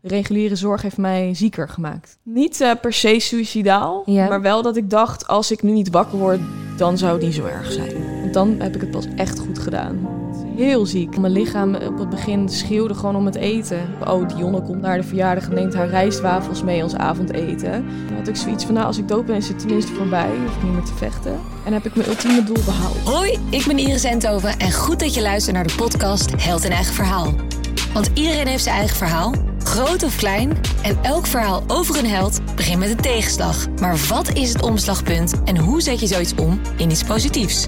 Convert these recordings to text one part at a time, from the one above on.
reguliere zorg heeft mij zieker gemaakt. Niet per se suïcidaal, maar wel dat ik dacht, als ik nu niet wakker word, dan zou het niet zo erg zijn. Want dan heb ik het pas echt goed gedaan. Heel ziek. Mijn lichaam op het begin schreeuwde gewoon om het eten. Oh, Dionne komt naar de verjaardag en neemt haar rijstwafels mee als avondeten. Dan had ik zoiets van, als ik dood ben is het tenminste voorbij. Hoef ik niet meer te vechten. En heb ik mijn ultieme doel behaald. Hoi, ik ben Iris Enthoven en goed dat je luistert naar de podcast Held in Eigen Verhaal. Want iedereen heeft zijn eigen verhaal, groot of klein. En elk verhaal over een held begint met een tegenslag. Maar wat is het omslagpunt en hoe zet je zoiets om in iets positiefs?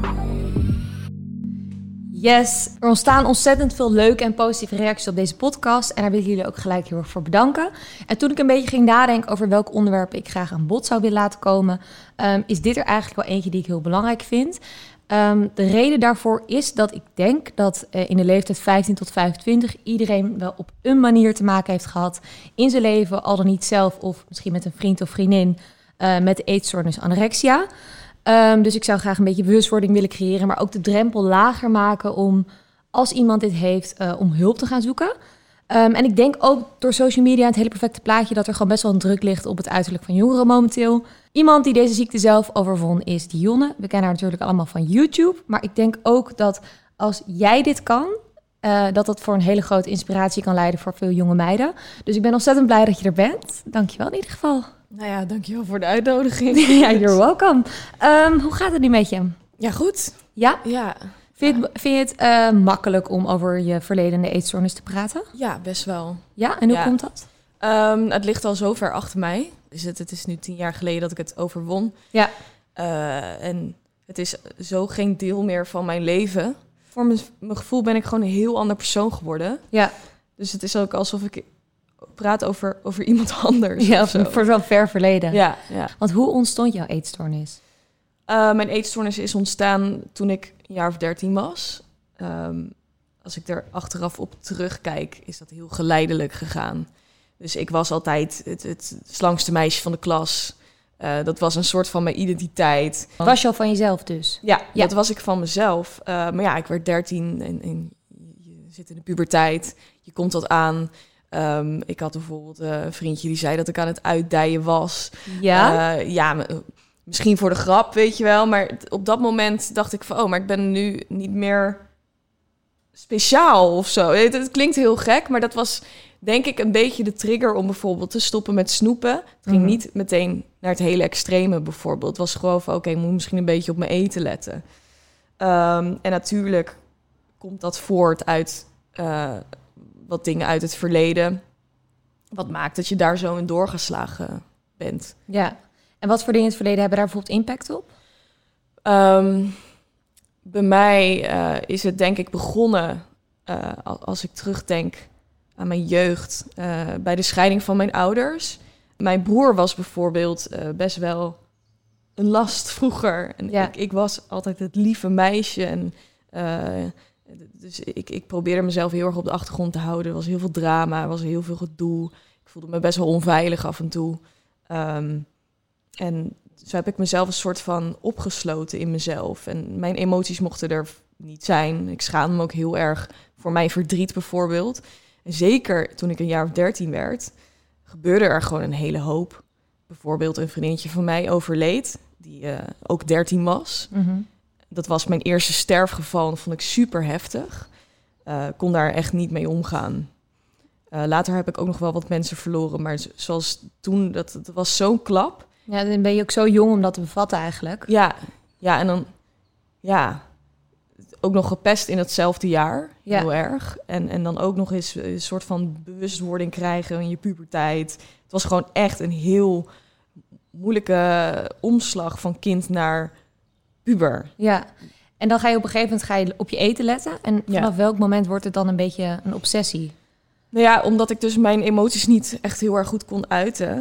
Yes, er ontstaan ontzettend veel leuke en positieve reacties op deze podcast. En daar wil ik jullie ook gelijk heel erg voor bedanken. En toen ik een beetje ging nadenken over welke onderwerpen ik graag aan bod zou willen laten komen, is dit er eigenlijk wel eentje die ik heel belangrijk vind. De reden daarvoor is dat ik denk dat in de leeftijd 15 tot 25 iedereen wel op een manier te maken heeft gehad in zijn leven, al dan niet zelf of misschien met een vriend of vriendin met de eetstoornis anorexia. Dus ik zou graag een beetje bewustwording willen creëren, maar ook de drempel lager maken om, als iemand dit heeft, om hulp te gaan zoeken. En ik denk ook door social media en het hele perfecte plaatje dat er gewoon best wel een druk ligt op het uiterlijk van jongeren momenteel. Iemand die deze ziekte zelf overwon is Dionne. We kennen haar natuurlijk allemaal van YouTube. Maar ik denk ook dat als jij dit kan, dat voor een hele grote inspiratie kan leiden voor veel jonge meiden. Dus ik ben ontzettend blij dat je er bent. Dankjewel in ieder geval. Nou ja, dankjewel voor de uitnodiging. Ja, you're welcome. Hoe gaat het nu met je? Ja, goed. Ja? Ja. Vind je het makkelijk om over je verledene eetstoornis te praten? Ja, best wel. Ja, en hoe komt dat? Het ligt al zo ver achter mij. Het is nu 10 jaar geleden dat ik het overwon. Ja. En het is zo geen deel meer van mijn leven. Voor mijn gevoel ben ik gewoon een heel ander persoon geworden. Ja. Dus het is ook alsof ik praat over iemand anders. Ja, voor zo'n ver verleden. Ja. Want hoe ontstond jouw eetstoornis? Mijn eetstoornis is ontstaan toen ik een jaar of 13 was. Als ik er achteraf op terugkijk, is dat heel geleidelijk gegaan. Dus ik was altijd het slankste meisje van de klas. Dat was een soort van mijn identiteit. Was je al van jezelf dus? Ja, dat was ik van mezelf. Maar ja, ik werd 13 en je zit in de puberteit. Je komt wat aan. Ik had bijvoorbeeld een vriendje die zei dat ik aan het uitdijen was. Ja? Misschien voor de grap, weet je wel. Maar op dat moment dacht ik van, maar ik ben nu niet meer speciaal of zo. Het klinkt heel gek, maar dat was denk ik een beetje de trigger om bijvoorbeeld te stoppen met snoepen. Het ging niet meteen naar het hele extreme bijvoorbeeld. Het was gewoon van, ik moet misschien een beetje op mijn eten letten. En natuurlijk komt dat voort uit wat dingen uit het verleden. Wat maakt dat je daar zo in doorgeslagen bent. Ja. En wat voor dingen in het verleden hebben daar bijvoorbeeld impact op? Bij mij is het denk ik begonnen, als ik terugdenk aan mijn jeugd, bij de scheiding van mijn ouders. Mijn broer was bijvoorbeeld best wel een last vroeger. En ik was altijd het lieve meisje. En, dus ik probeerde mezelf heel erg op de achtergrond te houden. Er was heel veel drama, er was heel veel gedoe. Ik voelde me best wel onveilig af en toe. En zo heb ik mezelf een soort van opgesloten in mezelf. En mijn emoties mochten er niet zijn. Ik schaamde me ook heel erg voor mijn verdriet bijvoorbeeld. En zeker toen ik een jaar of 13 werd, gebeurde er gewoon een hele hoop. Bijvoorbeeld een vriendinnetje van mij overleed, die ook 13 was. Mm-hmm. Dat was mijn eerste sterfgeval. Dat vond ik super heftig. Kon daar echt niet mee omgaan. Later heb ik ook nog wel wat mensen verloren. Maar zoals toen, dat was zo'n klap. Ja, dan ben je ook zo jong om dat te bevatten eigenlijk. Ja, en dan ook nog gepest in hetzelfde jaar. Ja. Heel erg. En dan ook nog eens een soort van bewustwording krijgen in je puberteit. Het was gewoon echt een heel moeilijke omslag van kind naar puber. Ja, en dan ga je op een gegeven moment op je eten letten. En vanaf welk moment wordt het dan een beetje een obsessie? Nou ja, omdat ik dus mijn emoties niet echt heel erg goed kon uiten,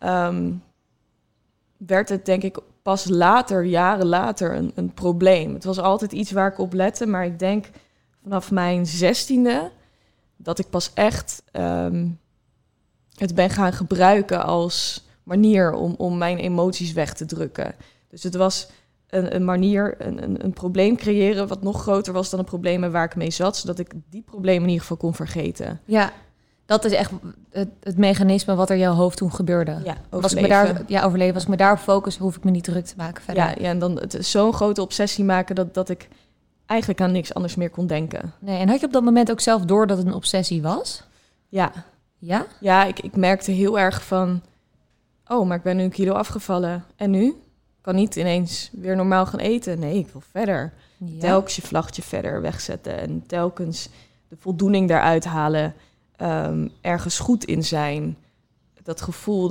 werd het denk ik pas later, jaren later, een probleem. Het was altijd iets waar ik op lette, maar ik denk vanaf mijn 16e dat ik pas echt het ben gaan gebruiken als manier om mijn emoties weg te drukken. Dus het was een manier, een probleem creëren wat nog groter was dan het probleem waar ik mee zat, zodat ik die problemen in ieder geval kon vergeten. Ja, Dat is echt het mechanisme wat er in jouw hoofd toen gebeurde. Ja, overleven. Als ik me daarop focus, hoef ik me niet druk te maken verder. Ja, en dan het zo'n grote obsessie maken dat ik eigenlijk aan niks anders meer kon denken. Nee, en had je op dat moment ook zelf door dat het een obsessie was? Ja. Ja? Ja, ik merkte heel erg van... Oh, maar ik ben nu 1 kilo afgevallen. En nu? Ik kan niet ineens weer normaal gaan eten. Nee, ik wil verder. Ja. Telkens je vlaggetje verder wegzetten. En telkens de voldoening daaruit halen. Ergens goed in zijn. Dat gevoel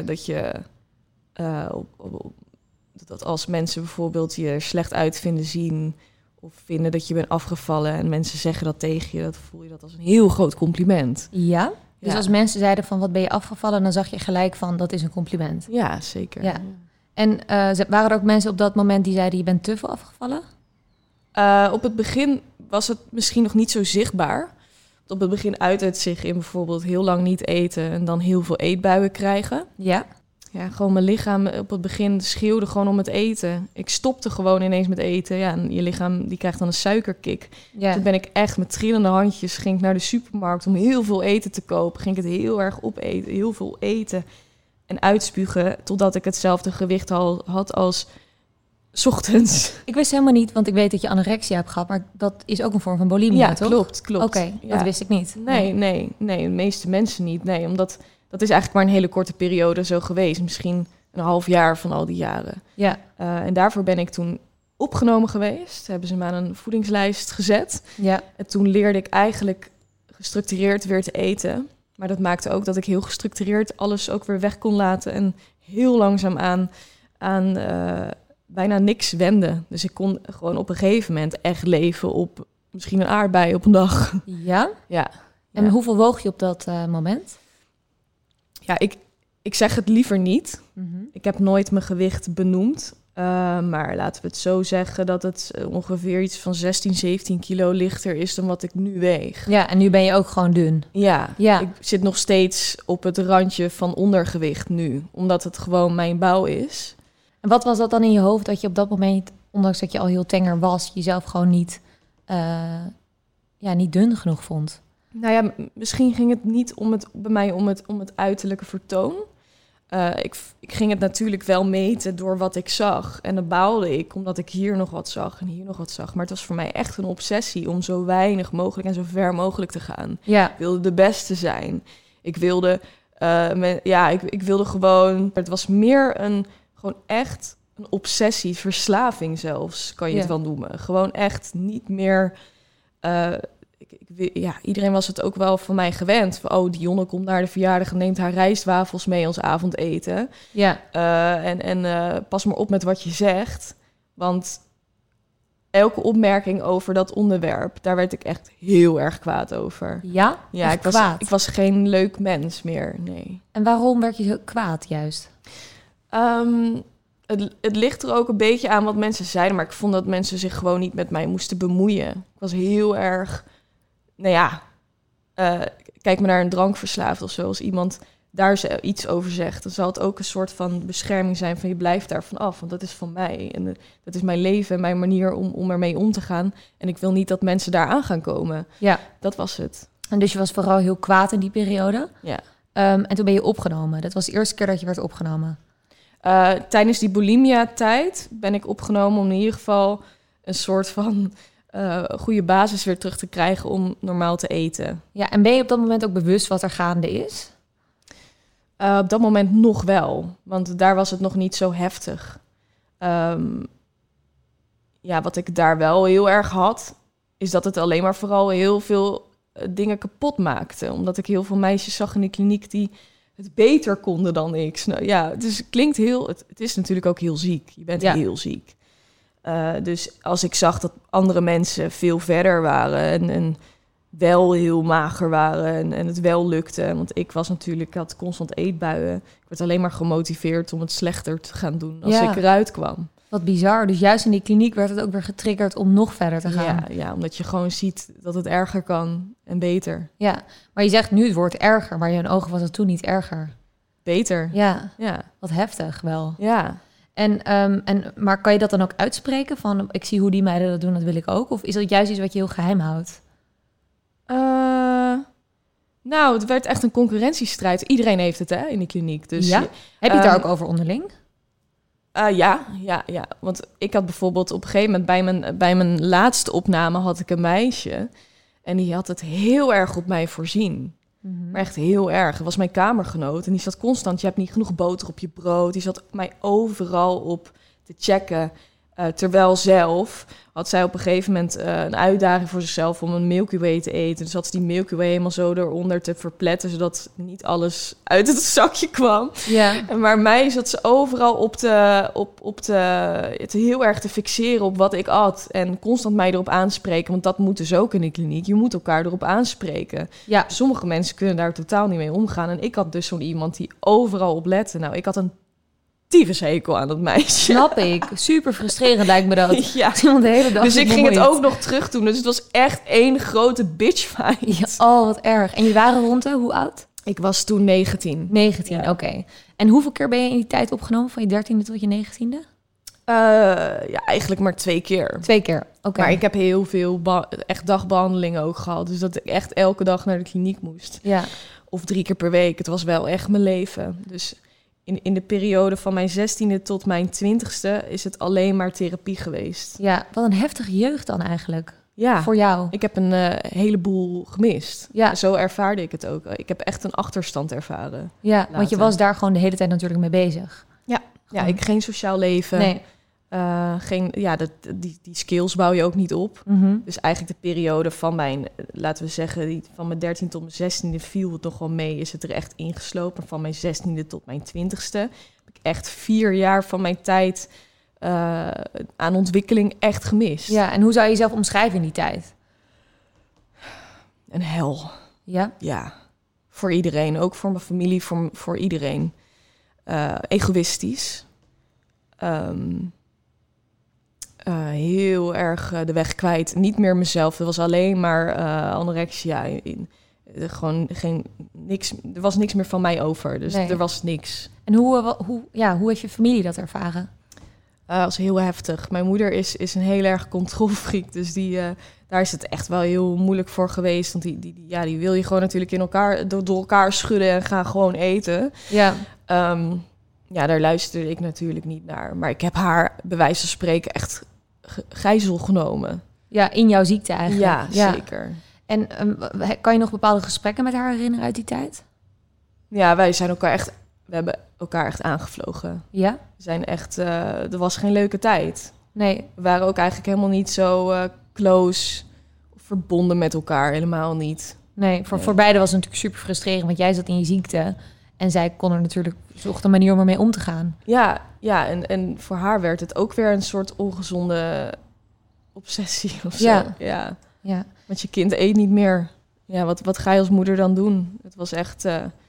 dat als mensen bijvoorbeeld je slecht uitvinden zien... of vinden dat je bent afgevallen en mensen zeggen dat tegen je... dat voel je dat als een heel groot compliment. Ja? Dus Ja. als mensen zeiden van wat ben je afgevallen... dan zag je gelijk van dat is een compliment. Ja, zeker. Ja. En waren er ook mensen op dat moment die zeiden... je bent te veel afgevallen? Op het begin was het misschien nog niet zo zichtbaar. Op het begin uitte het zich in bijvoorbeeld heel lang niet eten... en dan heel veel eetbuien krijgen. Ja. Ja, gewoon mijn lichaam op het begin schreeuwde gewoon om het eten. Ik stopte gewoon ineens met eten. Ja, en je lichaam die krijgt dan een suikerkick. Ja. Toen ben ik echt met trillende handjes... ging ik naar de supermarkt om heel veel eten te kopen. Ging ik het heel erg opeten, heel veel eten en uitspugen... totdat ik hetzelfde gewicht al had als 's ochtends. Ik wist helemaal niet, want ik weet dat je anorexia hebt gehad... maar dat is ook een vorm van bulimia, Ja, toch? klopt. Oké, Ja. dat wist ik niet. Nee, de meeste mensen niet. Nee, omdat dat is eigenlijk maar een hele korte periode zo geweest. Misschien een half jaar van al die jaren. Ja, En daarvoor ben ik toen opgenomen geweest. Hebben ze me aan een voedingslijst gezet. ja. En toen leerde ik eigenlijk gestructureerd weer te eten. Maar dat maakte ook dat ik heel gestructureerd alles ook weer weg kon laten. En heel langzaam aan bijna niks wende. Dus ik kon gewoon op een gegeven moment echt leven op misschien een aardbei op een dag. Ja? Ja. En Ja. hoeveel woog je op dat moment? Ja, ik zeg het liever niet. Mhm. Ik heb nooit mijn gewicht benoemd. Maar laten we het zo zeggen dat het ongeveer iets van 16, 17 kilo lichter is dan wat ik nu weeg. Ja, en nu ben je ook gewoon dun. Ja, Ja. ik zit nog steeds op het randje van ondergewicht nu. Omdat het gewoon mijn bouw is. En wat was dat dan in je hoofd dat je op dat moment, ondanks dat je al heel tenger was, jezelf gewoon niet dun genoeg vond? Nou ja, misschien ging het niet bij mij om het uiterlijke vertoon. Ik ging het natuurlijk wel meten door wat ik zag. En dan baalde ik, omdat ik hier nog wat zag en hier nog wat zag. Maar het was voor mij echt een obsessie om zo weinig mogelijk en zo ver mogelijk te gaan. Ja. Ik wilde de beste zijn. Ik wilde, ik wilde gewoon... Het was meer gewoon echt een obsessie, verslaving zelfs, kan je het wel noemen. Gewoon echt niet meer... iedereen was het ook wel van mij gewend. Van, Dionne komt naar de verjaardag en neemt haar rijstwafels mee als avondeten. Ja. Pas maar op met wat je zegt. Want elke opmerking over dat onderwerp, daar werd ik echt heel erg kwaad over. Ja? Ja, ik was geen leuk mens meer, nee. En waarom werd je zo kwaad juist? Het ligt er ook een beetje aan wat mensen zeiden, maar ik vond dat mensen zich gewoon niet met mij moesten bemoeien. Ik was heel erg... kijk maar naar een drankverslaafd of zo. Als iemand daar iets over zegt, dan zal het ook een soort van bescherming zijn van je blijft daarvan af. Want dat is van mij en dat is mijn leven en mijn manier om ermee om te gaan. En ik wil niet dat mensen daar aan gaan komen. Ja. Dat was het. En dus je was vooral heel kwaad in die periode. Ja. En toen ben je opgenomen. Dat was de eerste keer dat je werd opgenomen. Tijdens die bulimia-tijd ben ik opgenomen om in ieder geval een soort van goede basis weer terug te krijgen om normaal te eten. Ja, en ben je op dat moment ook bewust wat er gaande is? Op dat moment nog wel, want daar was het nog niet zo heftig. Wat ik daar wel heel erg had, is dat het alleen maar vooral heel veel dingen kapot maakte. Omdat ik heel veel meisjes zag in de kliniek die het beter konden dan ik. Nou, ja, dus het klinkt heel... Het is natuurlijk ook heel ziek. Je bent heel ziek. Dus als ik zag dat andere mensen veel verder waren en wel heel mager waren en het wel lukte. Want ik had constant eetbuien. Ik werd alleen maar gemotiveerd om het slechter te gaan doen als ik eruit kwam. Wat bizar. Dus juist in die kliniek werd het ook weer getriggerd om nog verder te gaan. Ja, omdat je gewoon ziet dat het erger kan en beter. Ja, maar je zegt nu het wordt erger, maar in je ogen was het toen niet erger. Beter. Ja, Ja. wat heftig wel. Ja. Maar kan je dat dan ook uitspreken? Van, ik zie hoe die meiden dat doen, dat wil ik ook. Of is dat juist iets wat je heel geheim houdt? Nou, het werd echt een concurrentiestrijd. Iedereen heeft het in de kliniek. Dus, ja? Heb je het daar ook over onderling? Ja. Want ik had bijvoorbeeld op een gegeven moment... bij mijn laatste opname had ik een meisje. En die had het heel erg op mij voorzien. Mm-hmm. Maar echt heel erg. Het was mijn kamergenoot. En die zat constant... Je hebt niet genoeg boter op je brood. Die zat mij overal op te checken... terwijl zelf had zij op een gegeven moment een uitdaging voor zichzelf om een Milky Way te eten. Dus had ze die Milky Way helemaal zo eronder te verpletten, zodat niet alles uit het zakje kwam. Ja. Maar mij zat ze overal het heel erg te fixeren op wat ik at. En constant mij erop aanspreken, want dat moet dus ook in de kliniek. Je moet elkaar erop aanspreken. Ja. Sommige mensen kunnen daar totaal niet mee omgaan. En ik had dus zo'n iemand die overal op lette. Nou, ik had een hekel aan dat meisje. Snap ik. Super frustrerend lijkt me dat. Ja. De hele dag Dus ik ging het ook nog terug doen. Dus het was echt één grote bitchfight. Ja, oh, wat erg. En jullie waren rond hoe oud? Ik was toen 19. 19, ja. Oké. En hoeveel keer ben je in die tijd opgenomen? Van je 13e tot je 19e? Eigenlijk maar 2 keer. 2 keer, oké. Maar ik heb heel veel echt dagbehandelingen ook gehad. Dus dat ik echt elke dag naar de kliniek moest. Ja. Of 3 keer per week. Het was wel echt mijn leven. Dus in de periode van mijn 16e tot mijn 20e is het alleen maar therapie geweest. Ja, wat een heftige jeugd dan eigenlijk. Ja. Voor jou. Ik heb een heleboel gemist. Ja. Zo ervaarde ik het ook. Ik heb echt een achterstand ervaren. Ja, later. Want je was daar gewoon de hele tijd natuurlijk mee bezig. Ja, ik geen sociaal leven. Nee. Die skills bouw je ook niet op. Mm-hmm. Dus eigenlijk de periode van mijn, laten we zeggen, van mijn 13 tot mijn 16e viel het nog wel mee. Is het er echt ingeslopen. Van mijn 16e tot mijn 20e heb ik echt 4 jaar van mijn tijd aan ontwikkeling echt gemist. Ja, en hoe zou je jezelf omschrijven in die tijd? Een hel. Ja? Ja, voor iedereen. Ook voor mijn familie, voor iedereen. Egoïstisch. Heel erg de weg kwijt. Niet meer mezelf. Er was alleen maar anorexia. Niks. Er was niks meer van mij over. Dus nee. Er was niks. En hoe heeft je familie dat ervaren? Dat was heel heftig. Mijn moeder is een heel erg controlfreak. Dus daar is het echt wel heel moeilijk voor geweest. Want die wil je gewoon natuurlijk door elkaar schudden en gaan gewoon eten. Ja. Daar luisterde ik natuurlijk niet naar. Maar ik heb haar, bij wijze van spreken, echt gijzel genomen. Ja, in jouw ziekte eigenlijk. Ja, zeker. En kan je nog bepaalde gesprekken met haar herinneren uit die tijd? Ja, we hebben elkaar echt aangevlogen. Ja? We zijn echt, er was geen leuke tijd. Nee. We waren ook eigenlijk helemaal niet zo close of verbonden met elkaar. Helemaal niet. Nee, voor beiden was het natuurlijk super frustrerend, want jij zat in je ziekte. En zij kon er natuurlijk zocht een manier om ermee om te gaan. Ja, en voor haar werd het ook weer een soort ongezonde obsessie of zo. Ja. Want je kind eet niet meer. Ja, wat ga je als moeder dan doen? Het was echt,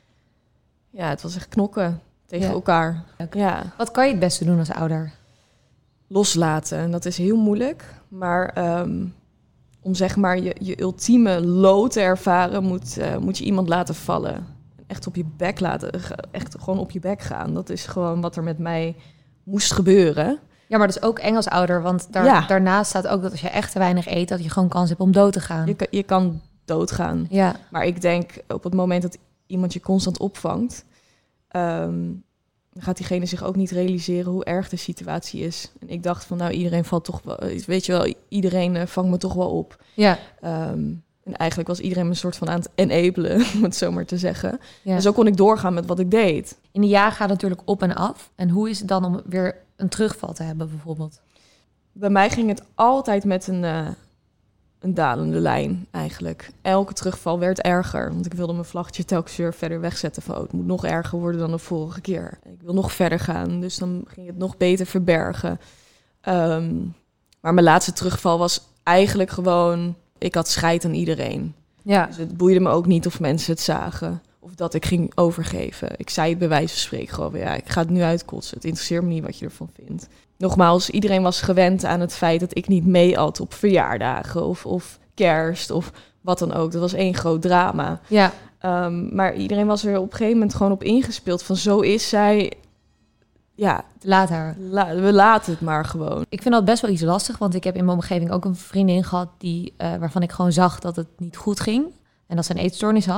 knokken tegen elkaar. Ja. Wat kan je het beste doen als ouder? Loslaten. En dat is heel moeilijk. Maar om zeg maar je ultieme lood te ervaren, moet je iemand laten vallen. Echt op je bek echt gewoon op je bek gaan. Dat is gewoon wat er met mij moest gebeuren. Ja, maar dat is ook eng als ouder, want daarnaast staat ook dat als je echt te weinig eet, dat je gewoon kans hebt om dood te gaan. Je kan doodgaan. Ja. Maar ik denk op het moment dat iemand je constant opvangt, dan gaat diegene zich ook niet realiseren hoe erg de situatie is. En ik dacht van, nou, iedereen valt toch wel, weet je wel, iedereen vangt me toch wel op. Ja. En eigenlijk was iedereen me een soort van aan het enablen, om het zo maar te zeggen. Ja. En zo kon ik doorgaan met wat ik deed. In de jaren gaat het natuurlijk op en af. En hoe is het dan om weer een terugval te hebben bijvoorbeeld? Bij mij ging het altijd met een dalende lijn eigenlijk. Elke terugval werd erger. Want ik wilde mijn vlaggetje telkens weer verder wegzetten. Van, het moet nog erger worden dan de vorige keer. Ik wil nog verder gaan. Dus dan ging het nog beter verbergen. Maar mijn laatste terugval was eigenlijk gewoon, ik had scheid aan iedereen. Ja. Dus het boeide me ook niet of mensen het zagen. Of dat ik ging overgeven. Ik zei bij wijze van spreken gewoon, ik ga het nu uitkotsen. Het interesseert me niet wat je ervan vindt. Nogmaals, iedereen was gewend aan het feit dat ik niet mee at op verjaardagen of kerst of wat dan ook. Dat was één groot drama. Ja. Maar iedereen was er op een gegeven moment gewoon op ingespeeld. Van zo is zij. Ja, laat haar. We laten het maar gewoon. Ik vind dat best wel iets lastig, want ik heb in mijn omgeving ook een vriendin gehad die, waarvan ik gewoon zag dat het niet goed ging. En dat ze een eetstoornis had.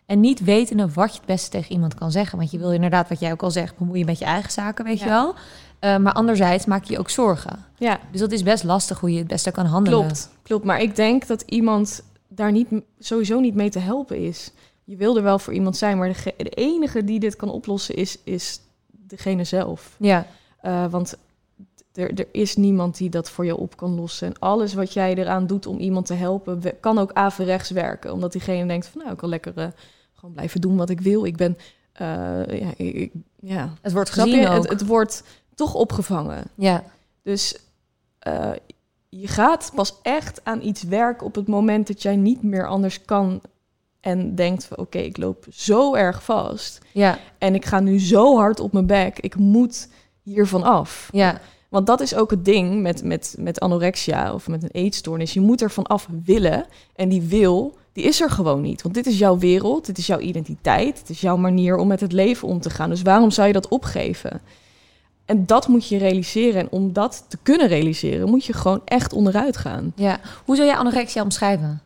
En niet wetende wat je het beste tegen iemand kan zeggen. Want je wil inderdaad, wat jij ook al zegt, bemoeien met je eigen zaken, weet je wel. Maar anderzijds maak je je ook zorgen. Ja. Dus dat is best lastig hoe je het beste kan handelen. Klopt. Maar ik denk dat iemand daar sowieso niet mee te helpen is. Je wil er wel voor iemand zijn, maar de enige die dit kan oplossen is degene zelf. Ja. Want er is niemand die dat voor je op kan lossen. En alles wat jij eraan doet om iemand te helpen, kan ook averechts werken. Omdat diegene denkt van, nou, ik kan lekker gewoon blijven doen wat ik wil. Ik ben, Het wordt gezien ook. Het wordt toch opgevangen. Ja. Dus je gaat pas echt aan iets werken op het moment dat jij niet meer anders kan en denkt van, oké, ik loop zo erg vast. Ja. En ik ga nu zo hard op mijn bek. Ik moet hiervan af. Ja. Want dat is ook het ding met anorexia of met een eetstoornis. Je moet er vanaf willen. En die wil, die is er gewoon niet. Want dit is jouw wereld, dit is jouw identiteit. Het is jouw manier om met het leven om te gaan. Dus waarom zou je dat opgeven? En dat moet je realiseren. En om dat te kunnen realiseren, moet je gewoon echt onderuit gaan. Ja. Hoe zou jij anorexia omschrijven?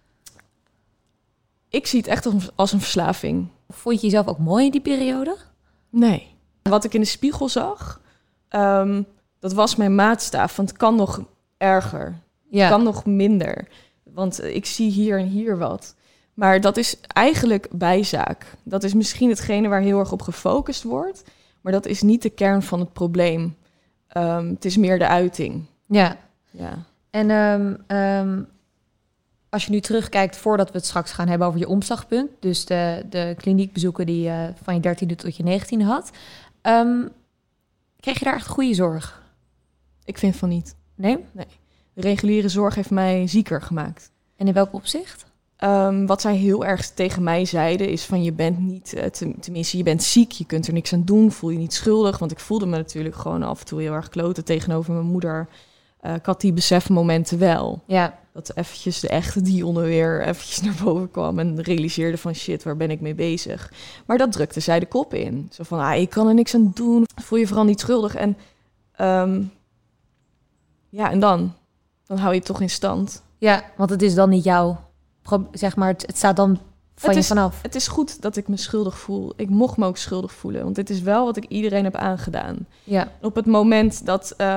Ik zie het echt als een verslaving. Vond je jezelf ook mooi in die periode? Nee. Wat ik in de spiegel zag, dat was mijn maatstaaf. Want het kan nog erger. Ja. Het kan nog minder. Want ik zie hier en hier wat. Maar dat is eigenlijk bijzaak. Dat is misschien hetgene waar heel erg op gefocust wordt. Maar dat is niet de kern van het probleem. Het is meer de uiting. Ja. Ja. En als je nu terugkijkt, voordat we het straks gaan hebben over je omslagpunt, dus de kliniekbezoeken die je van je 13e tot je 19e had, kreeg je daar echt goede zorg? Ik vind van niet. Nee? Nee. De reguliere zorg heeft mij zieker gemaakt. En in welk opzicht? Wat zij heel erg tegen mij zeiden is van, je bent niet, tenminste je bent ziek, je kunt er niks aan doen, voel je niet schuldig. Want ik voelde me natuurlijk gewoon af en toe heel erg kloten tegenover mijn moeder. Ik had die besefmomenten wel. Ja. Dat eventjes de echte Dionne weer eventjes naar boven kwam en realiseerde van, shit, waar ben ik mee bezig? Maar dat drukte zij de kop in. Zo van, ik kan er niks aan doen, voel je vooral niet schuldig. En en dan hou je het toch in stand. Ja, want het is dan niet jouw, zeg maar, het staat dan van je vanaf. Het is goed dat ik me schuldig voel. Ik mocht me ook schuldig voelen, want dit is wel wat ik iedereen heb aangedaan. Ja. Op het moment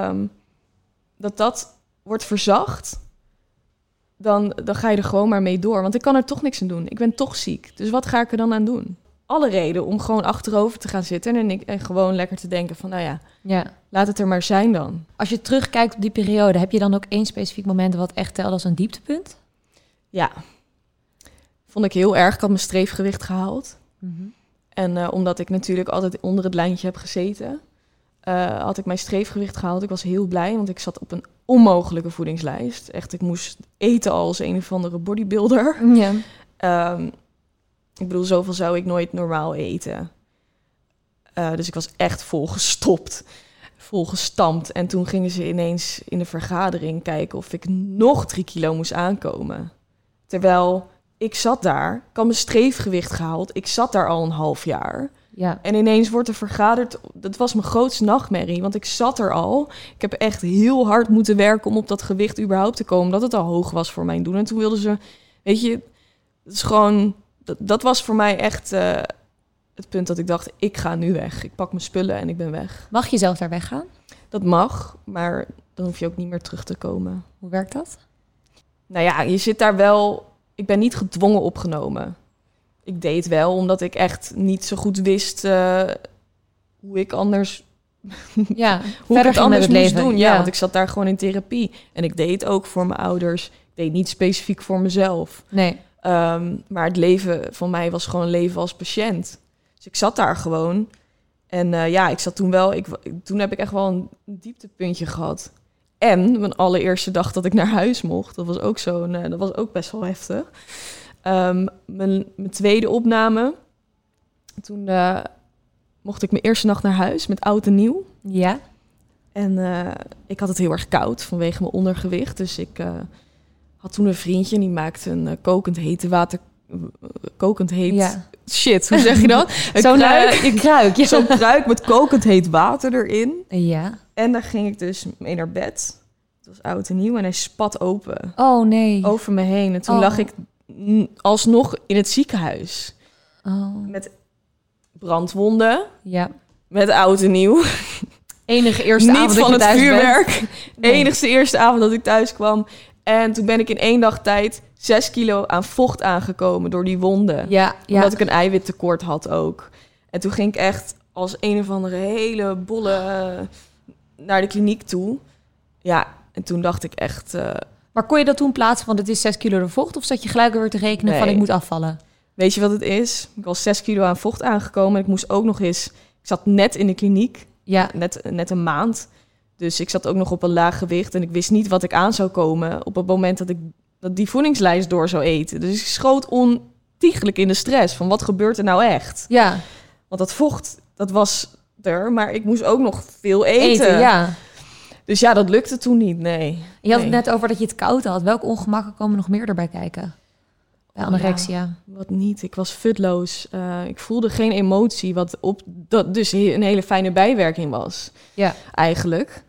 dat wordt verzacht, dan ga je er gewoon maar mee door. Want ik kan er toch niks aan doen. Ik ben toch ziek. Dus wat ga ik er dan aan doen? Alle reden om gewoon achterover te gaan zitten en gewoon lekker te denken van, laat het er maar zijn dan. Als je terugkijkt op die periode, heb je dan ook één specifiek moment wat echt telde als een dieptepunt? Ja. Vond ik heel erg. Ik had mijn streefgewicht gehaald. Mm-hmm. En omdat ik natuurlijk altijd onder het lijntje heb gezeten, had ik mijn streefgewicht gehaald. Ik was heel blij, want ik zat op een onmogelijke voedingslijst. Echt, ik moest eten als een of andere bodybuilder. Ja. Ik bedoel, zoveel zou ik nooit normaal eten. Dus ik was echt volgestampt. En toen gingen ze ineens in de vergadering kijken of ik nog 3 kilo moest aankomen. Terwijl ik zat daar, ik had mijn streefgewicht gehaald. Ik zat daar al een half jaar. Ja. En ineens wordt er vergaderd. Dat was mijn grootste nachtmerrie, want ik zat er al. Ik heb echt heel hard moeten werken om op dat gewicht überhaupt te komen, omdat het al hoog was voor mijn doen. En toen wilden ze, weet je, het is gewoon, dat was voor mij echt het punt dat ik dacht, ik ga nu weg. Ik pak mijn spullen en ik ben weg. Mag je zelf daar weggaan? Dat mag, maar dan hoef je ook niet meer terug te komen. Hoe werkt dat? Nou ja, je zit daar wel. Ik ben niet gedwongen opgenomen. Ik deed wel, omdat ik echt niet zo goed wist hoe ik anders, hoe ik het anders moest doen. Ja, want ik zat daar gewoon in therapie. En ik deed het ook voor mijn ouders. Ik deed het niet specifiek voor mezelf. Nee. Maar het leven van mij was gewoon leven als patiënt. Dus ik zat daar gewoon. En ik zat toen wel. Toen heb ik echt wel een dieptepuntje gehad. En mijn allereerste dag dat ik naar huis mocht, dat was ook dat was ook best wel heftig. Mijn tweede opname. Toen mocht ik mijn eerste nacht naar huis met oud en nieuw. Ja. En ik had het heel erg koud vanwege mijn ondergewicht. Dus ik had toen een vriendje en die maakte een kokend heet. Ja. Shit, hoe zeg je dat? Zo'n kruik. Ja. Zo'n kruik met kokend heet water erin. Ja. En daar ging ik dus mee naar bed. Het was oud en nieuw en hij spat open. Oh nee. Over me heen. En toen lag ik alsnog in het ziekenhuis. Oh. Met brandwonden. Ja. Met oud en nieuw. Enige eerste avond Niet dat van je het thuis vuurwerk. bent. Nee. Enigste eerste avond dat ik thuis kwam. En toen ben ik in 1 dag tijd 6 kilo aan vocht aangekomen door die wonden. Ja. Omdat ik een eiwittekort had ook. En toen ging ik echt als een of andere hele bolle naar de kliniek toe. Ja, en toen dacht ik echt... Maar kon je dat toen plaatsen van het is 6 kilo de vocht? Of zat je gelijk weer te rekenen van Nee. ik moet afvallen? Weet je wat het is? Ik was 6 kilo aan vocht aangekomen. En ik moest ook nog eens... Ik zat net in de kliniek. Ja. Net een maand. Dus ik zat ook nog op een laag gewicht. En ik wist niet wat ik aan zou komen op het moment dat ik die voedingslijst door zou eten. Dus ik schoot ontiegelijk in de stress van wat gebeurt er nou echt? Ja. Want dat vocht, dat was er. Maar ik moest ook nog veel eten. Ja. Dus ja, dat lukte toen niet, nee. Je had Nee. het net over dat je het koud had. Welke ongemakken komen nog meer erbij kijken? Bij anorexia. Wat niet. Ik was futloos. Ik voelde geen emotie, wat op dat dus een hele fijne bijwerking was. Ja. Eigenlijk.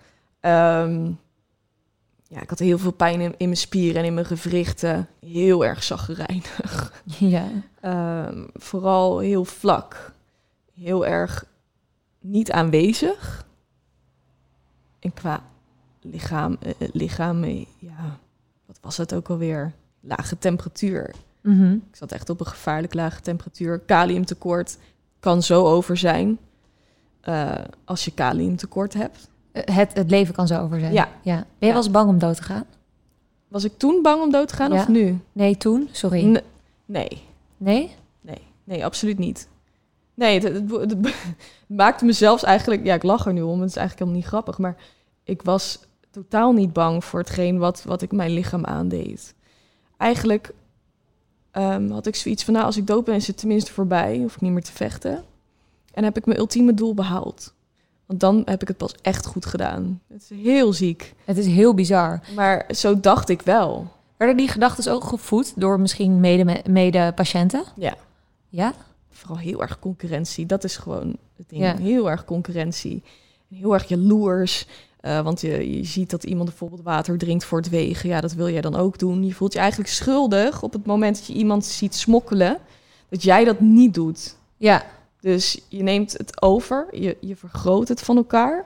Ja, ik had heel veel pijn in mijn spieren en in mijn gewrichten. Heel erg chagrijnig. Ja. Vooral heel vlak. Heel erg niet aanwezig. En qua lichaam, ja, wat was het ook alweer? Lage temperatuur. Mhm. Ik zat echt op een gevaarlijk lage temperatuur. Kaliumtekort kan zo over zijn als je kaliumtekort hebt. Het leven kan zo over zijn. Ja. Ben je wel eens bang om dood te gaan? Was ik toen bang om dood te gaan Ja. of nu? Nee, toen? Sorry. Nee. Nee? Absoluut niet. Nee, het maakte me zelfs eigenlijk... Ja, ik lach er nu om, het is eigenlijk helemaal niet grappig. Maar ik was totaal niet bang voor hetgeen wat ik mijn lichaam aandeed. Eigenlijk had ik zoiets van... Nou, als ik dood ben, is het tenminste voorbij. Hoef ik niet meer te vechten. En heb ik mijn ultieme doel behaald. Want dan heb ik het pas echt goed gedaan. Het is heel ziek. Het is heel bizar. Maar zo dacht ik wel. Werden die gedachten ook gevoed door misschien mede-patiënten? Ja. Ja? Vooral heel erg concurrentie. Dat is gewoon het ding. Ja. Heel erg concurrentie. En heel erg jaloers. Want je ziet dat iemand bijvoorbeeld water drinkt voor het wegen. Ja, dat wil jij dan ook doen. Je voelt je eigenlijk schuldig op het moment dat je iemand ziet smokkelen. Dat jij dat niet doet. Ja. Dus je neemt het over. Je vergroot het van elkaar.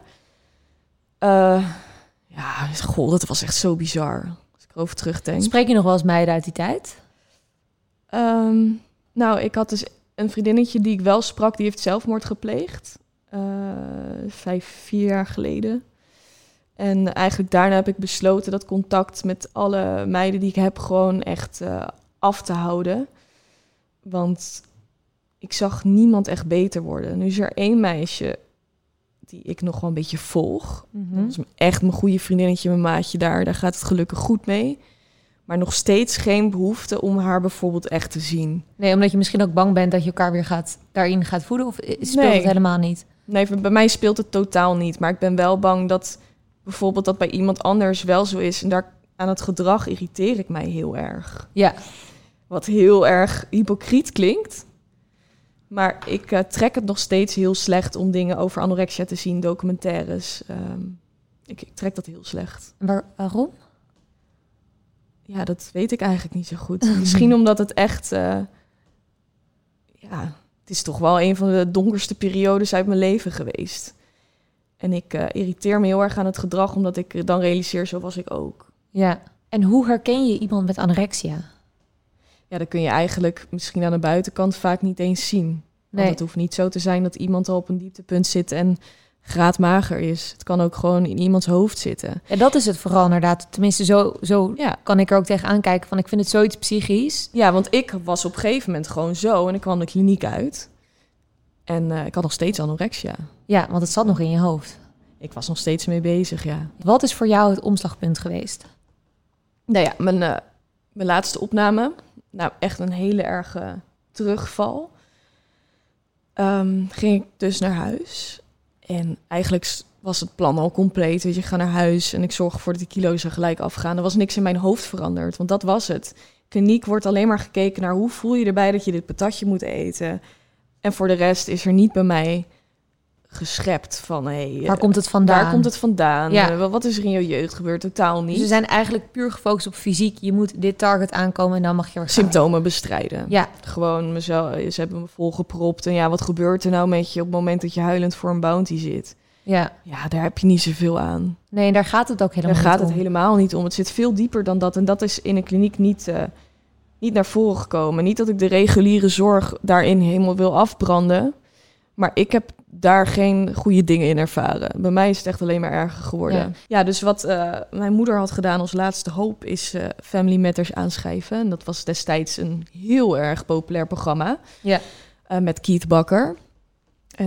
Ja, goh, dat was echt zo bizar. Als ik erover terugdenk. Spreek je nog wel eens meiden uit die tijd? Nou, ik had dus een vriendinnetje die ik wel sprak. Die heeft zelfmoord gepleegd. 4 jaar geleden. En eigenlijk daarna heb ik besloten dat contact met alle meiden die ik heb gewoon echt af te houden. Want ik zag niemand echt beter worden. Nu is er 1 meisje die ik nog wel een beetje volg. Dat is echt mijn goede vriendinnetje, mijn maatje daar. Daar gaat het gelukkig goed mee. Maar nog steeds geen behoefte om haar bijvoorbeeld echt te zien. Nee, omdat je misschien ook bang bent dat je elkaar weer daarin gaat voeden? Of speelt Nee. het helemaal niet? Nee, bij mij speelt het totaal niet. Maar ik ben wel bang dat bijvoorbeeld dat bij iemand anders wel zo is. En daar aan het gedrag irriteer ik mij heel erg. Ja. Wat heel erg hypocriet klinkt. Maar ik trek het nog steeds heel slecht om dingen over anorexia te zien, documentaires. Ik trek dat heel slecht. Waarom? Ja, dat weet ik eigenlijk niet zo goed. Misschien omdat het echt... ja, het is toch wel een van de donkerste periodes uit mijn leven geweest. En ik irriteer me heel erg aan het gedrag, omdat ik dan realiseer, zo was ik ook. Ja. En hoe herken je iemand met anorexia? Ja, dat kun je eigenlijk misschien aan de buitenkant vaak niet eens zien. Want Nee. het hoeft niet zo te zijn dat iemand al op een dieptepunt zit en graadmager is. Het kan ook gewoon in iemands hoofd zitten. Ja, dat is het vooral inderdaad. Tenminste, zo Ja. kan ik er ook tegenaan kijken van ik vind het zoiets psychisch. Ja, want ik was op een gegeven moment gewoon zo en ik kwam de kliniek uit. En ik had nog steeds anorexia. Ja, want het zat nog in je hoofd. Ik was nog steeds mee bezig, ja. Wat is voor jou het omslagpunt geweest? Nou ja, mijn laatste opname. Nou, echt een hele erge terugval. Ging ik dus naar huis. En eigenlijk was het plan al compleet. Weet je, ik ga naar huis en ik zorg ervoor dat die kilo's er gelijk afgaan. Er was niks in mijn hoofd veranderd, want dat was het. Kliniek wordt alleen maar gekeken naar hoe voel je erbij dat je dit patatje moet eten. En voor de rest is er niet bij mij geschept van... Waar komt het vandaan? Waar komt het vandaan? Ja. Wat is er in jouw jeugd gebeurd? Totaal niet. Dus ze zijn eigenlijk puur gefocust op fysiek. Je moet dit target aankomen en dan mag je er gaan. Symptomen bestrijden. Ja. Gewoon mezelf, ze hebben me volgepropt. En ja, wat gebeurt er nou met je op het moment dat je huilend voor een bounty zit? Ja, daar heb je niet zoveel aan. nee, daar gaat het ook helemaal Daar gaat niet het om. helemaal niet om. Het zit veel dieper dan dat. En dat is in een kliniek niet naar voren gekomen. Niet dat ik de reguliere zorg daarin helemaal wil afbranden. Maar ik heb daar geen goede dingen in ervaren. Bij mij is het echt alleen maar erger geworden. Ja, dus wat mijn moeder had gedaan als laatste hoop... is Family Matters aanschrijven. En dat was destijds een heel erg populair programma. Ja. Met Keith Bakker. En